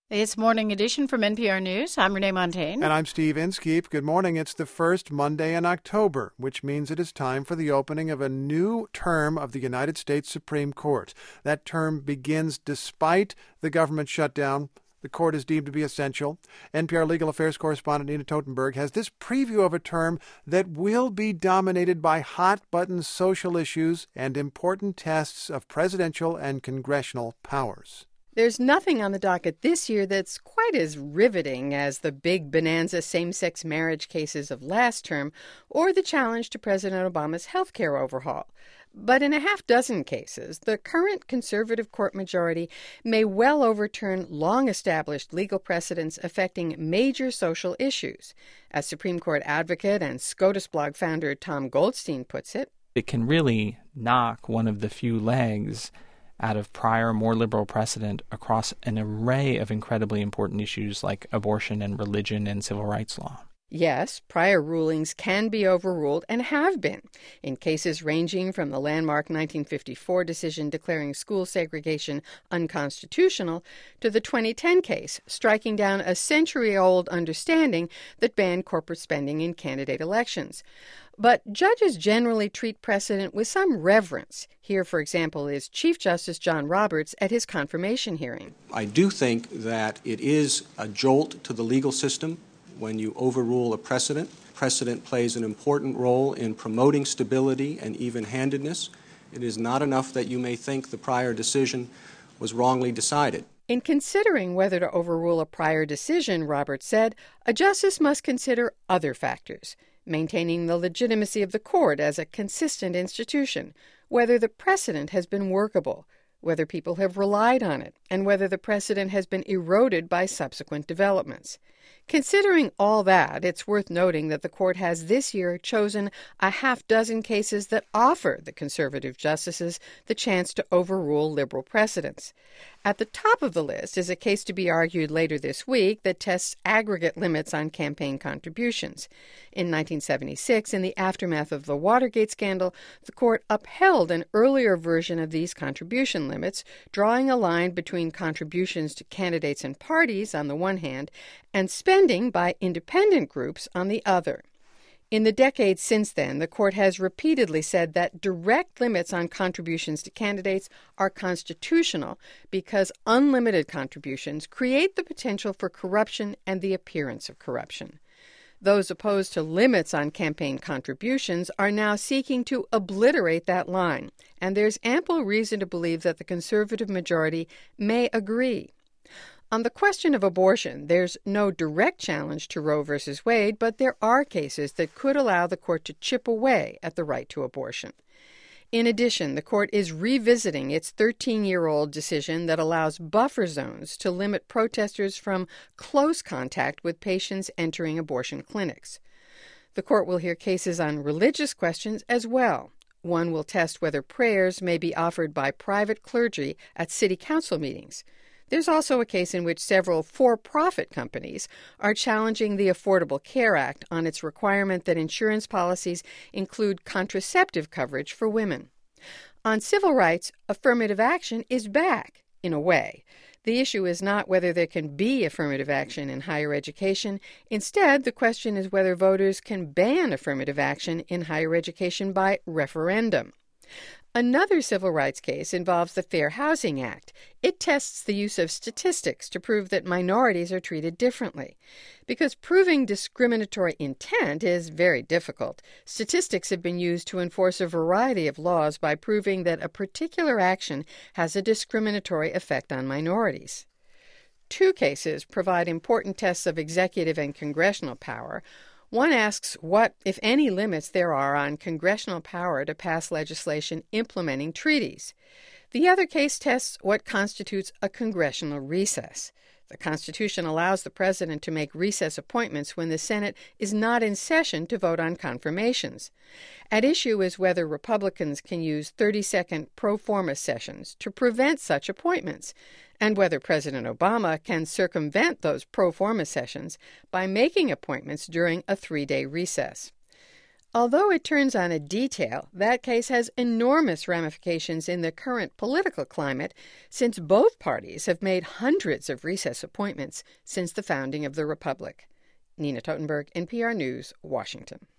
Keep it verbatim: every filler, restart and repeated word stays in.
It's Morning Edition from N P R News. I'm Renee Montaigne. And I'm Steve Inskeep. Good morning. It's the first Monday in October, which means it is time for the opening of a new term of the United States Supreme Court. That term begins despite the government shutdown. The court is deemed to be essential. N P R legal affairs correspondent Nina Totenberg has this preview of a term that will be dominated by hot-button social issues and important tests of presidential and congressional powers. There's nothing on the docket this year that's quite as riveting as the big bonanza same-sex marriage cases of last term or the challenge to President Obama's health care overhaul. But in a half dozen cases, the current conservative court majority may well overturn long-established legal precedents affecting major social issues. As Supreme Court advocate and SCOTUS blog founder Tom Goldstein puts it, it can really knock one of the few legs out of prior, more liberal precedent across an array of incredibly important issues like abortion and religion and civil rights law. Yes, prior rulings can be overruled and have been, in cases ranging from the landmark nineteen fifty-four decision declaring school segregation unconstitutional to the twenty ten case striking down a century-old understanding that banned corporate spending in candidate elections. But judges generally treat precedent with some reverence. Here, for example, is Chief Justice John Roberts at his confirmation hearing. I do think that it is a jolt to the legal system when you overrule a precedent. Precedent plays an important role in promoting stability and even-handedness. It is not enough that you may think the prior decision was wrongly decided. In considering whether to overrule a prior decision, Roberts said, a justice must consider other factors: maintaining the legitimacy of the court as a consistent institution, whether the precedent has been workable, whether people have relied on it, and whether the precedent has been eroded by subsequent developments. Considering all that, it's worth noting that the court has this year chosen a half dozen cases that offer the conservative justices the chance to overrule liberal precedents. At the top of the list is a case to be argued later this week that tests aggregate limits on campaign contributions. In nineteen seventy-six, in the aftermath of the Watergate scandal, the court upheld an earlier version of these contribution limits, drawing a line between contributions to candidates and parties on the one hand and spending by independent groups on the other. In the decades since then, the court has repeatedly said that direct limits on contributions to candidates are constitutional because unlimited contributions create the potential for corruption and the appearance of corruption. Those opposed to limits on campaign contributions are now seeking to obliterate that line, and there's ample reason to believe that the conservative majority may agree. On the question of abortion, there's no direct challenge to Roe v. Wade, but there are cases that could allow the court to chip away at the right to abortion. In addition, the court is revisiting its thirteen-year-old decision that allows buffer zones to limit protesters from close contact with patients entering abortion clinics. The court will hear cases on religious questions as well. One will test whether prayers may be offered by private clergy at city council meetings. There's also a case in which several for-profit companies are challenging the Affordable Care Act on its requirement that insurance policies include contraceptive coverage for women. On civil rights, affirmative action is back, in a way. The issue is not whether there can be affirmative action in higher education. Instead, the question is whether voters can ban affirmative action in higher education by referendum. Another civil rights case involves the Fair Housing Act. It tests the use of statistics to prove that minorities are treated differently. Because proving discriminatory intent is very difficult, statistics have been used to enforce a variety of laws by proving that a particular action has a discriminatory effect on minorities. Two cases provide important tests of executive and congressional power. One asks what, if any, limits there are on congressional power to pass legislation implementing treaties. The other case tests what constitutes a congressional recess. The Constitution allows the president to make recess appointments when the Senate is not in session to vote on confirmations. At issue is whether Republicans can use thirty-second pro forma sessions to prevent such appointments, and whether President Obama can circumvent those pro forma sessions by making appointments during a three-day recess. Although it turns on a detail, that case has enormous ramifications in the current political climate, since both parties have made hundreds of recess appointments since the founding of the Republic. Nina Totenberg, N P R News, Washington.